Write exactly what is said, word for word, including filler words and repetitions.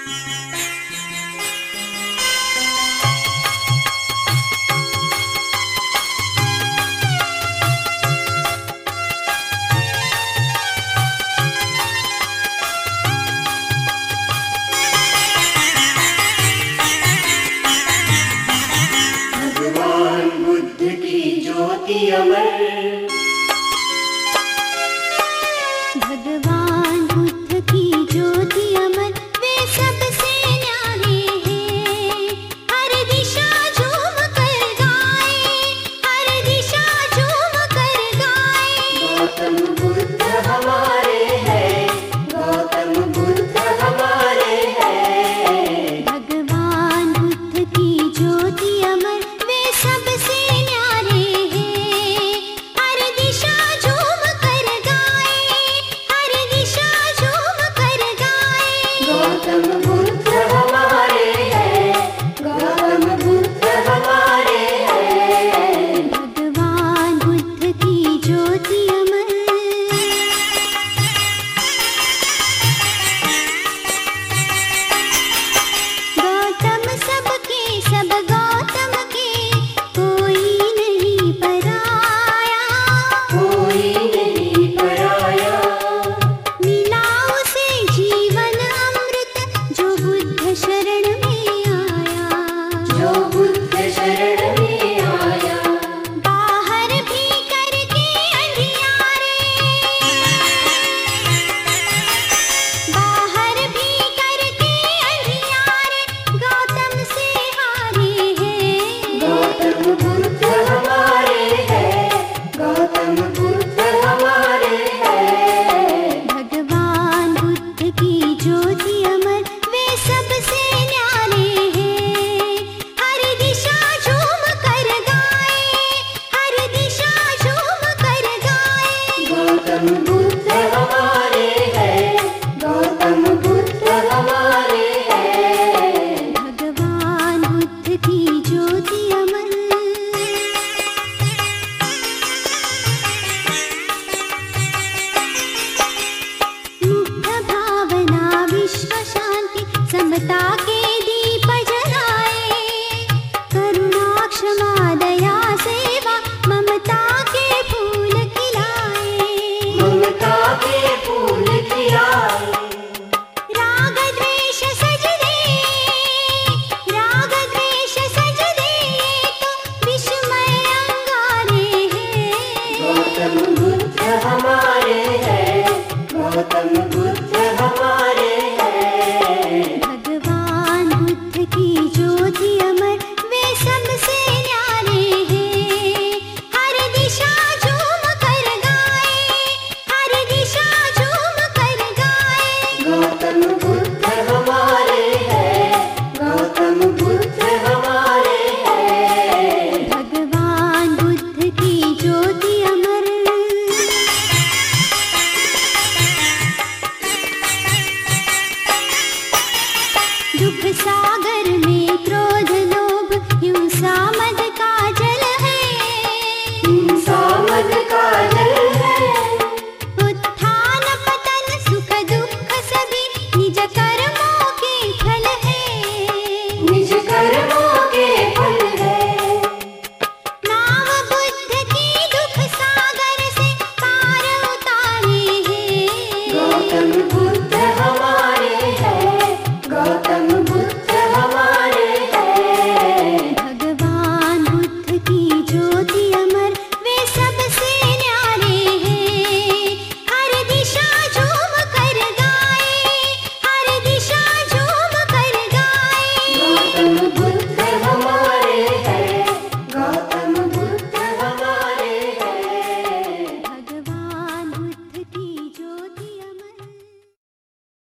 अमर भगवान बुद्ध की ज्योति अमर, वे सबसे न्यारे हैं। हर दिशा झूम कर गाए, हर दिशा झूम कर गाए। गौतम बुद्ध हमारे हैं, गौतम बुद्ध हमारे हैं। भगवान बुद्ध की ज्योति अमर, वे सबसे न्यारे हैं। हर दिशा झूम कर गाए, हर दिशा झूम कर गाए। गौतम बुद्ध हमारे हैं, गौतम बुद्ध हमारे हैं। भगवान बुद्ध की ज्योति अमर। गौतम सबके सब गौतम के, कोई नहीं पराया, कोई नहीं पराया। मिला उसे जीवन अमृत, जो बुद्ध शरण में आया, जो बुद्ध शरण में आया। बाहर भी करके अंधियारे, बाहर भी करके अंधियारे, गौतम से हारे हैं। गौतम बुद्ध हमारे हैं, गौतम बुद्ध हमारे हैं। भगवान बुद्ध की ज्योति अमर, वे सबसे न्यारे हैं। हर दिशा झूम कर गाए, हर दिशा झूम कर गाए। गौतम बुद्ध हमारे हैं, गौतम बुद्ध हमारे हैं। भगवान बुद्ध की ज्योति अमर। मुग्ध भावना विश्व शांति समता के दीप जलाए। करुणा क्षमा दया सेवा ममता के फूल खिलाए, ममता के फूल खिलाए। राग द्वेष सजदे, राग द्वेष सजदे, तो विस्मय अंगारे हैं। गौतम बुद्ध हमारे हैं, गौतम बुद्ध हमारे हैं। भगवान बुद्ध की ज्योति अमर, वे सबसे न्यारे हैं। हर दिशा झूम कर गाए, हर दिशा झूम कर गाए। गौतम बुद्ध हमारे हैं, गौतम बुद्ध हमारे हैं। भगवान बुद्ध की ज्योति अमर। दुख सा